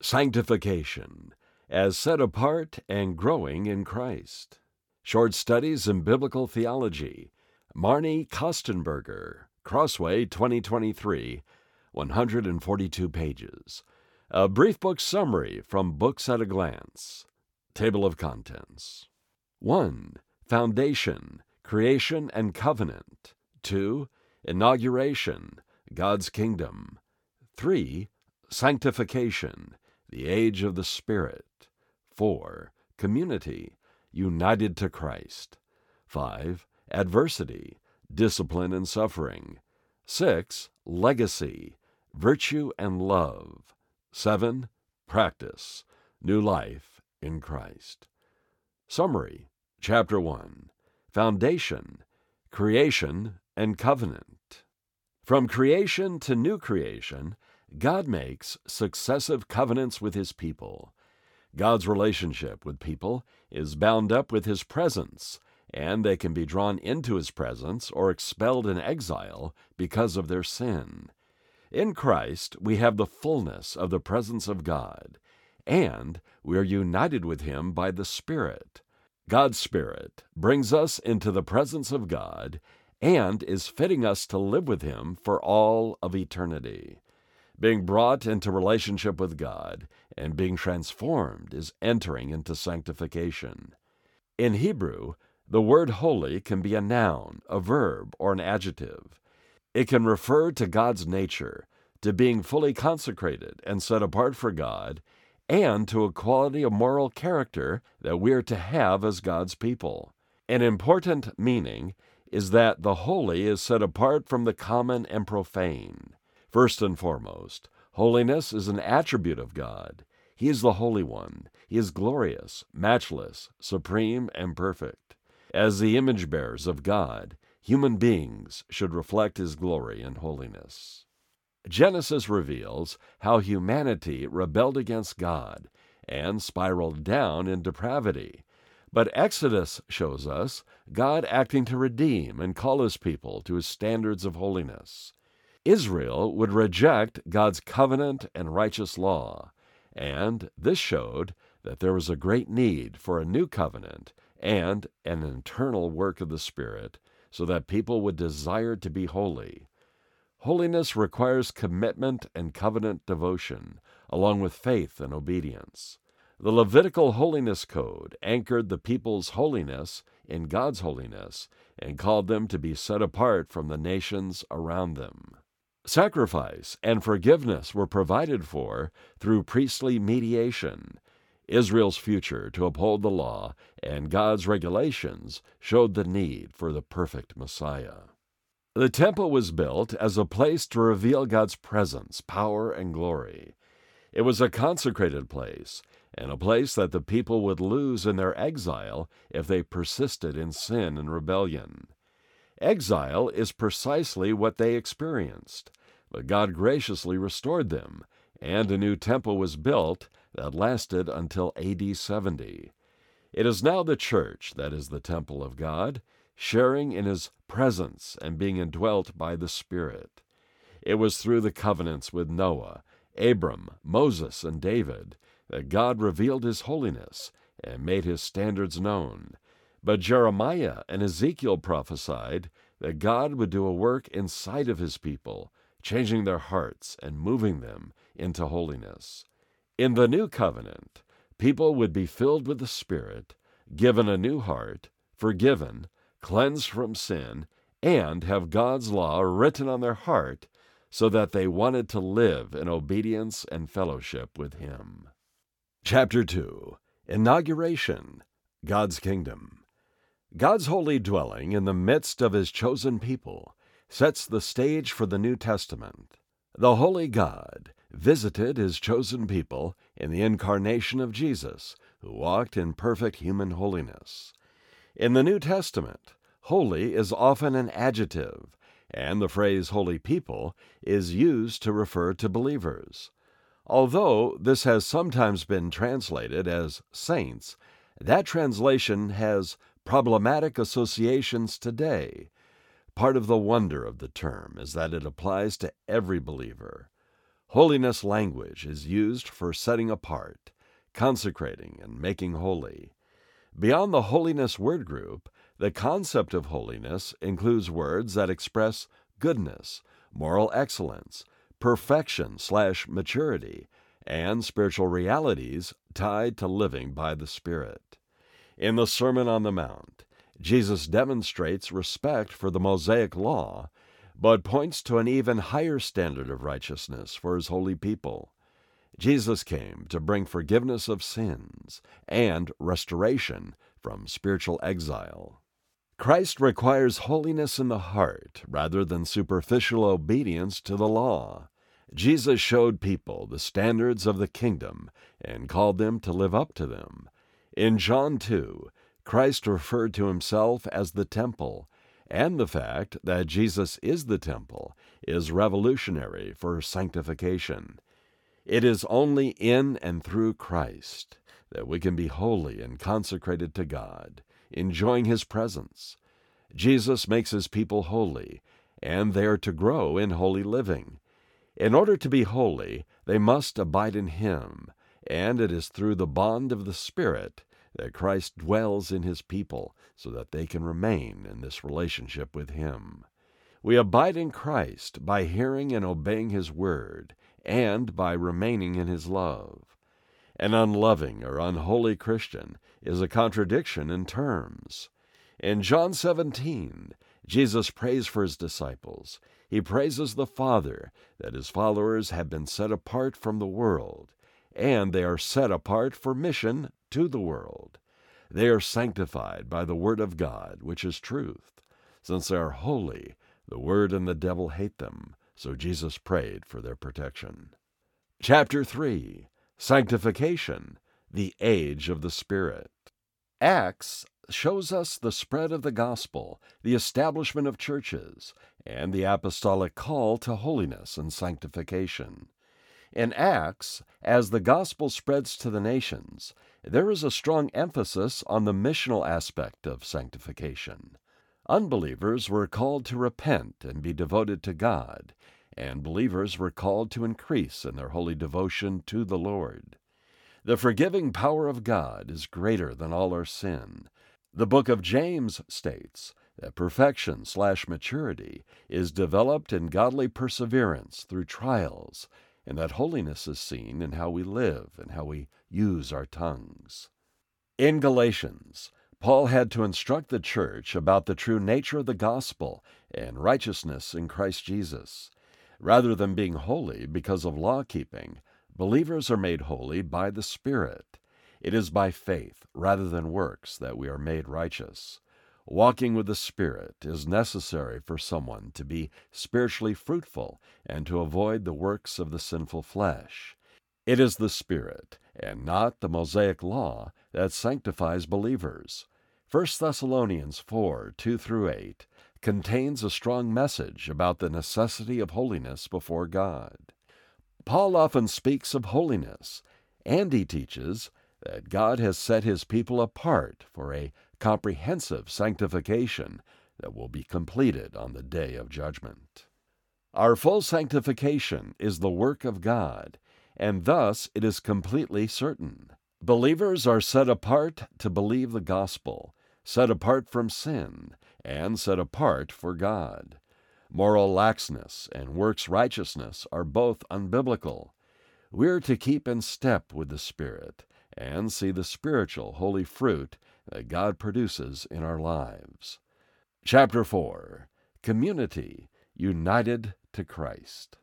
Sanctification, as set apart and growing in Christ. Short Studies in Biblical Theology, Marnie Kostenberger, Crossway 2023, 142 pages. A brief book summary from Books at a Glance. Table of Contents. 1. Foundation, Creation and Covenant. 2. Inauguration, God's Kingdom. 3. Sanctification, the Age of the Spirit. 4. Community, united to Christ. 5. Adversity, discipline and suffering. 6. Legacy, virtue and love. 7. Practice, new life in Christ. Summary. Chapter 1. Foundation, Creation and Covenant. From creation to new creation, God makes successive covenants with His people. God's relationship with people is bound up with His presence, and they can be drawn into His presence or expelled in exile because of their sin. In Christ, we have the fullness of the presence of God, and we are united with Him by the Spirit. God's Spirit brings us into the presence of God and is fitting us to live with Him for all of eternity. Being brought into relationship with God and being transformed is entering into sanctification. In Hebrew, the word holy can be a noun, a verb, or an adjective. It can refer to God's nature, to being fully consecrated and set apart for God, and to a quality of moral character that we are to have as God's people. An important meaning is that the holy is set apart from the common and profane. First and foremost, holiness is an attribute of God. He is the Holy One. He is glorious, matchless, supreme, and perfect. As the image bearers of God, human beings should reflect His glory and holiness. Genesis reveals how humanity rebelled against God and spiraled down in depravity. But Exodus shows us God acting to redeem and call His people to His standards of holiness. Israel would reject God's covenant and righteous law, and this showed that there was a great need for a new covenant and an internal work of the Spirit so that people would desire to be holy. Holiness requires commitment and covenant devotion, along with faith and obedience. The Levitical Holiness Code anchored the people's holiness in God's holiness and called them to be set apart from the nations around them. Sacrifice and forgiveness were provided for through priestly mediation. Israel's future to uphold the law and God's regulations showed the need for the perfect Messiah. The temple was built as a place to reveal God's presence, power, and glory. It was a consecrated place, and a place that the people would lose in their exile if they persisted in sin and rebellion. Exile is precisely what they experienced, but God graciously restored them, and a new temple was built that lasted until AD 70. It is now the church that is the temple of God, sharing in His presence and being indwelt by the Spirit. It was through the covenants with Noah, Abram, Moses, and David that God revealed His holiness and made His standards known. But Jeremiah and Ezekiel prophesied that God would do a work inside of His people, changing their hearts and moving them into holiness. In the new covenant, people would be filled with the Spirit, given a new heart, forgiven, cleansed from sin, and have God's law written on their heart so that they wanted to live in obedience and fellowship with Him. Chapter 2. Inauguration, God's Kingdom. God's holy dwelling in the midst of His chosen people sets the stage for the New Testament. The holy God visited His chosen people in the incarnation of Jesus, who walked in perfect human holiness. In the New Testament, holy is often an adjective, and the phrase holy people is used to refer to believers. Although this has sometimes been translated as saints, that translation has problematic associations today. Part of the wonder of the term is that it applies to every believer. Holiness language is used for setting apart, consecrating, and making holy. Beyond the holiness word group, the concept of holiness includes words that express goodness, moral excellence, perfection/maturity, and spiritual realities tied to living by the Spirit. In the Sermon on the Mount, Jesus demonstrates respect for the Mosaic law, but points to an even higher standard of righteousness for his holy people. Jesus came to bring forgiveness of sins and restoration from spiritual exile. Christ requires holiness in the heart rather than superficial obedience to the law. Jesus showed people the standards of the kingdom and called them to live up to them. In John 2, Christ referred to himself as the temple, and the fact that Jesus is the temple is revolutionary for sanctification. It is only in and through Christ that we can be holy and consecrated to God, enjoying his presence. Jesus makes his people holy, and they are to grow in holy living. In order to be holy, they must abide in him, and it is through the bond of the Spirit that Christ dwells in his people so that they can remain in this relationship with him. We abide in Christ by hearing and obeying his word, and by remaining in his love. An unloving or unholy Christian is a contradiction in terms. In John 17, Jesus prays for his disciples. He praises the Father that his followers have been set apart from the world, and they are set apart for mission to the world. They are sanctified by the Word of God, which is truth. Since they are holy, the Word and the devil hate them, so Jesus prayed for their protection. Chapter 3, Sanctification, the Age of the Spirit. Acts shows us the spread of the gospel, the establishment of churches, and the apostolic call to holiness and sanctification. In Acts, as the gospel spreads to the nations, there is a strong emphasis on the missional aspect of sanctification. Unbelievers were called to repent and be devoted to God, and believers were called to increase in their holy devotion to the Lord. The forgiving power of God is greater than all our sin. The book of James states that perfection/maturity is developed in godly perseverance through trials, and that holiness is seen in how we live and how we use our tongues. In Galatians, Paul had to instruct the church about the true nature of the gospel and righteousness in Christ Jesus. Rather than being holy because of law-keeping, believers are made holy by the Spirit. It is by faith rather than works that we are made righteous. Walking with the Spirit is necessary for someone to be spiritually fruitful and to avoid the works of the sinful flesh. It is the Spirit, and not the Mosaic law, that sanctifies believers. 1 Thessalonians 4, 2-8 contains a strong message about the necessity of holiness before God. Paul often speaks of holiness, and he teaches that God has set his people apart for a comprehensive sanctification that will be completed on the day of judgment. Our full sanctification is the work of God, and thus it is completely certain. Believers are set apart to believe the gospel, set apart from sin, and set apart for God. Moral laxness and works righteousness are both unbiblical. We are to keep in step with the Spirit and see the spiritual holy fruit that God produces in our lives. Chapter 4, Community United to Christ.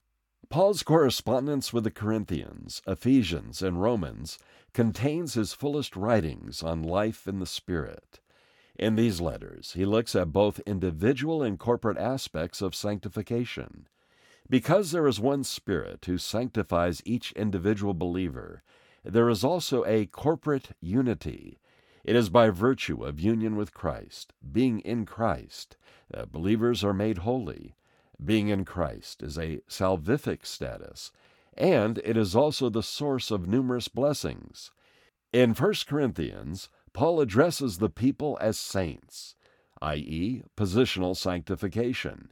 Paul's correspondence with the Corinthians, Ephesians, and Romans contains his fullest writings on life in the Spirit. In these letters, he looks at both individual and corporate aspects of sanctification. Because there is one Spirit who sanctifies each individual believer, there is also a corporate unity. It is by virtue of union with Christ, being in Christ, that believers are made holy. Being in Christ is a salvific status, and it is also the source of numerous blessings. In 1 Corinthians, Paul addresses the people as saints, i.e., positional sanctification.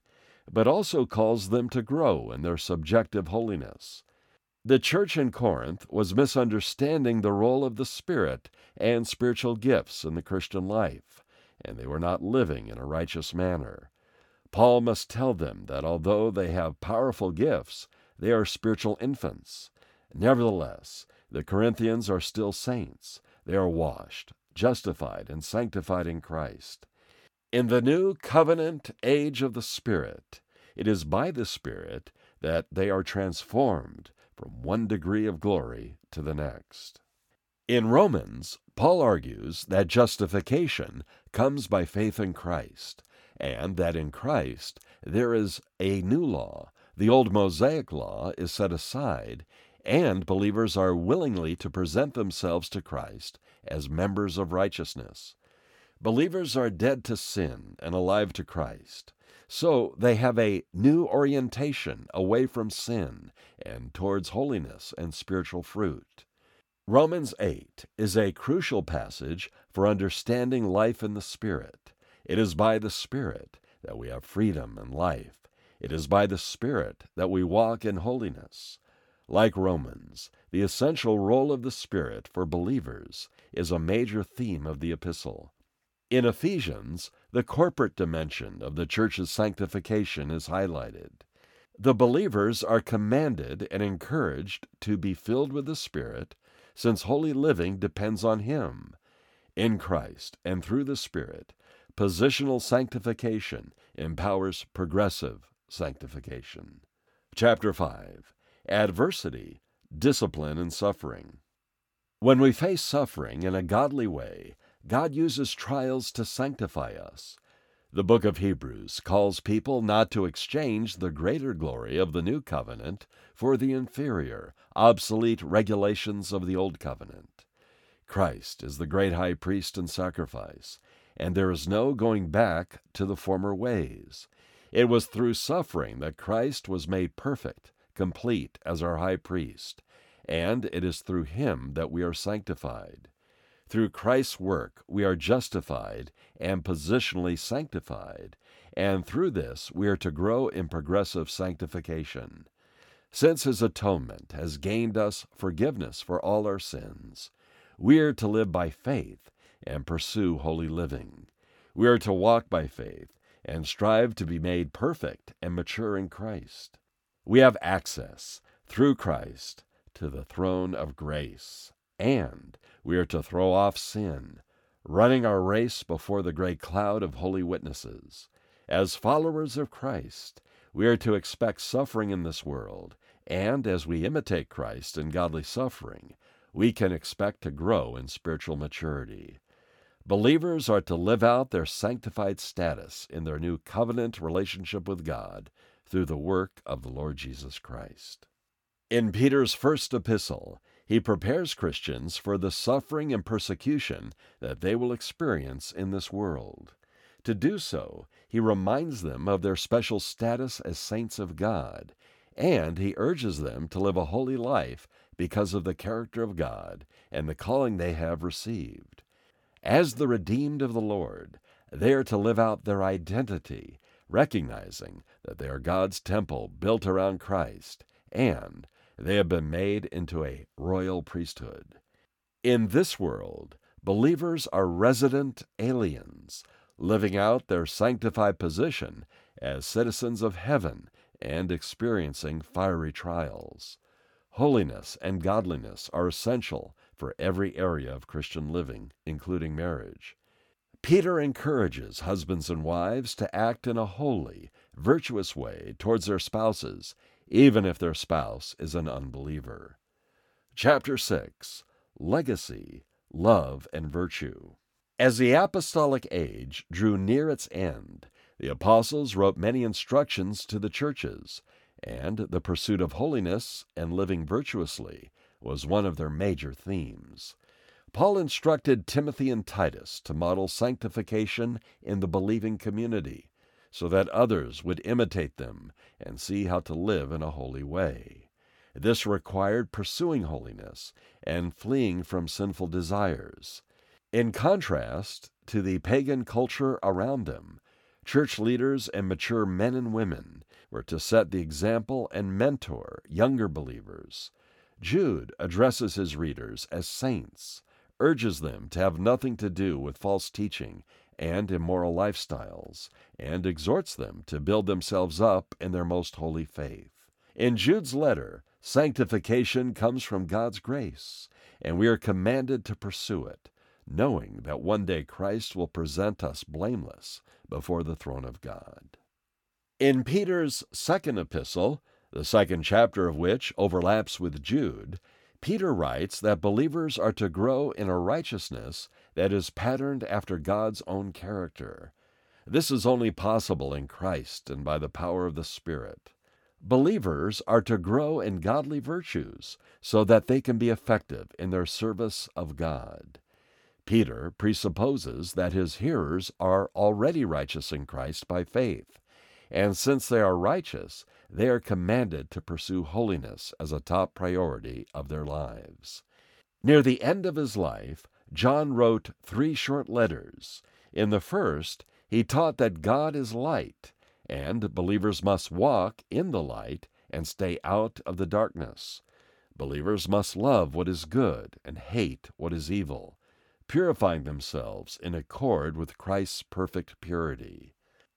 but also calls them to grow in their subjective holiness. The church in Corinth was misunderstanding the role of the Spirit and spiritual gifts in the Christian life, and they were not living in a righteous manner. Paul must tell them that although they have powerful gifts, they are spiritual infants. Nevertheless, the Corinthians are still saints. They are washed, justified, and sanctified in Christ. In the new covenant age of the Spirit, it is by the Spirit that they are transformed from one degree of glory to the next. In Romans, Paul argues that justification comes by faith in Christ, and that in Christ there is a new law. The old Mosaic law is set aside, and believers are willingly to present themselves to Christ as members of righteousness. Believers are dead to sin and alive to Christ, so they have a new orientation away from sin and towards holiness and spiritual fruit. Romans 8 is a crucial passage for understanding life in the Spirit. It is by the Spirit that we have freedom and life. It is by the Spirit that we walk in holiness. Like Romans, the essential role of the Spirit for believers is a major theme of the epistle. In Ephesians, the corporate dimension of the church's sanctification is highlighted. The believers are commanded and encouraged to be filled with the Spirit, since holy living depends on Him. In Christ and through the Spirit, positional sanctification empowers progressive sanctification. Chapter 5. Adversity, Discipline, and Suffering. When we face suffering in a godly way, God uses trials to sanctify us. The book of Hebrews calls people not to exchange the greater glory of the new covenant for the inferior, obsolete regulations of the old covenant. Christ is the great high priest and sacrifice, and there is no going back to the former ways. It was through suffering that Christ was made perfect, complete as our high priest, and it is through him that we are sanctified. Through Christ's work, we are justified and positionally sanctified, and through this we are to grow in progressive sanctification. Since his atonement has gained us forgiveness for all our sins, we are to live by faith and pursue holy living. We are to walk by faith and strive to be made perfect and mature in Christ. We have access, through Christ, to the throne of grace, and we are to throw off sin, running our race before the great cloud of holy witnesses. As followers of Christ, we are to expect suffering in this world, and as we imitate Christ in godly suffering, we can expect to grow in spiritual maturity. Believers are to live out their sanctified status in their new covenant relationship with God through the work of the Lord Jesus Christ. In Peter's first epistle, he prepares Christians for the suffering and persecution that they will experience in this world. To do so, he reminds them of their special status as saints of God, and he urges them to live a holy life because of the character of God and the calling they have received. As the redeemed of the Lord, they are to live out their identity, recognizing that they are God's temple built around Christ, and they have been made into a royal priesthood. In this world, believers are resident aliens, living out their sanctified position as citizens of heaven and experiencing fiery trials. Holiness and godliness are essential for every area of Christian living, including marriage. Peter encourages husbands and wives to act in a holy, virtuous way towards their spouses, even if their spouse is an unbeliever. Chapter 6. Legacy, Love, and Virtue. As the apostolic age drew near its end, the apostles wrote many instructions to the churches, and the pursuit of holiness and living virtuously was one of their major themes. Paul instructed Timothy and Titus to model sanctification in the believing community, so that others would imitate them and see how to live in a holy way. This required pursuing holiness and fleeing from sinful desires. In contrast to the pagan culture around them, Church leaders and mature men and women were to set the example and mentor younger believers. Jude addresses his readers as saints, urges them to have nothing to do with false teaching and immoral lifestyles, and exhorts them to build themselves up in their most holy faith. In Jude's letter, sanctification comes from God's grace, and we are commanded to pursue it, knowing that one day Christ will present us blameless before the throne of God. In Peter's second epistle, the second chapter of which overlaps with Jude, Peter writes that believers are to grow in a righteousness that is patterned after God's own character. This is only possible in Christ and by the power of the Spirit. Believers are to grow in godly virtues so that they can be effective in their service of God. Peter presupposes that his hearers are already righteous in Christ by faith, and since they are righteous, they are commanded to pursue holiness as a top priority of their lives. Near the end of his life, John wrote 3 short letters. In the first, he taught that God is light, and believers must walk in the light and stay out of the darkness. Believers must love what is good and hate what is evil, purifying themselves in accord with Christ's perfect purity.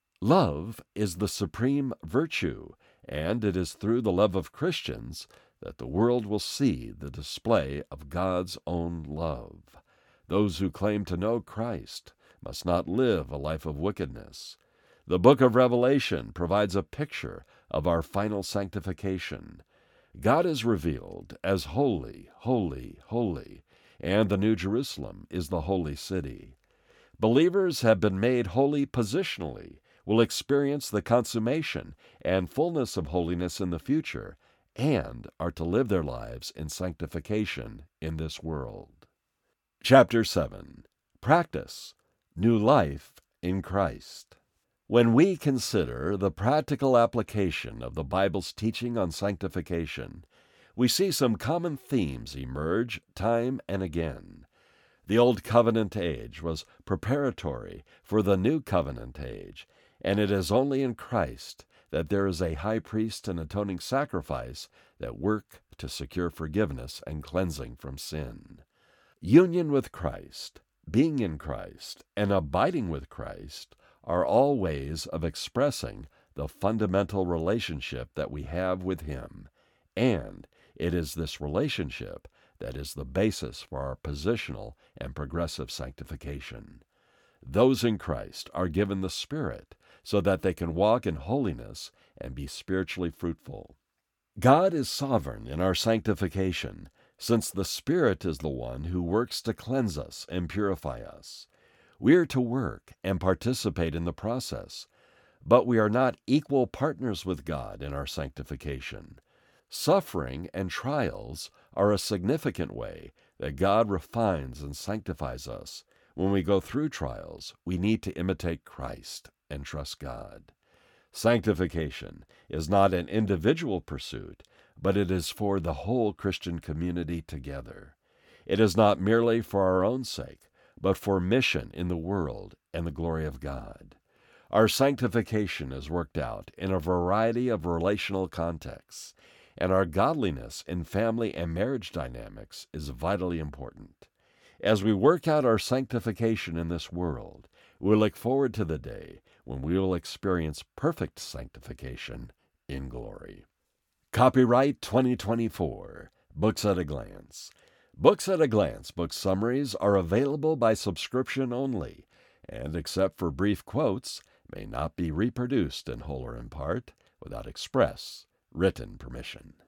Love is the supreme virtue, and it is through the love of Christians that the world will see the display of God's own love. Those who claim to know Christ must not live a life of wickedness. The book of Revelation provides a picture of our final sanctification. God is revealed as holy, holy, holy, and the New Jerusalem is the holy city. Believers have been made holy positionally, will experience the consummation and fullness of holiness in the future, and are to live their lives in sanctification in this world. Chapter 7. Practice. New life in Christ. When we consider the practical application of the Bible's teaching on sanctification, we see some common themes emerge time and again. The Old Covenant age was preparatory for the New Covenant age, and it is only in Christ that there is a high priest and atoning sacrifice that work to secure forgiveness and cleansing from sin. Union with Christ, being in Christ, and abiding with Christ are all ways of expressing the fundamental relationship that we have with Him, and it is this relationship that is the basis for our positional and progressive sanctification. Those in Christ are given the Spirit so that they can walk in holiness and be spiritually fruitful. God is sovereign in our sanctification, since the Spirit is the one who works to cleanse us and purify us. We are to work and participate in the process, but we are not equal partners with God in our sanctification. Suffering and trials are a significant way that God refines and sanctifies us. When we go through trials, we need to imitate Christ and trust God. Sanctification is not an individual pursuit, but it is for the whole Christian community together. It is not merely for our own sake, but for mission in the world and the glory of God. Our sanctification is worked out in a variety of relational contexts, and our godliness in family and marriage dynamics is vitally important. As we work out our sanctification in this world, we look forward to the day when we will experience perfect sanctification in glory. Copyright 2024, Books at a Glance. Books at a Glance book summaries are available by subscription only, and except for brief quotes, may not be reproduced in whole or in part without express written permission.